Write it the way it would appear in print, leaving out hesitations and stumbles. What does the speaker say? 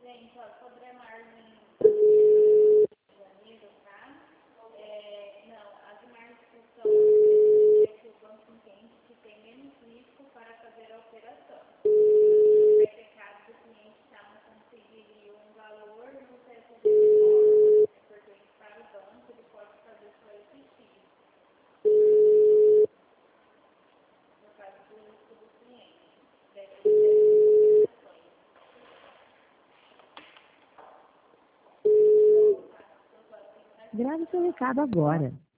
Gente, ó, sobre a margem de janeiro, tá? Não, as margens são que o banco entende que tem menos risco para fazer a operação. Vai ter caso do cliente não conseguir um valor no CSD, porque para o banco ele pode fazer só esse tipo, no caso do risco do cliente. Grave seu recado agora.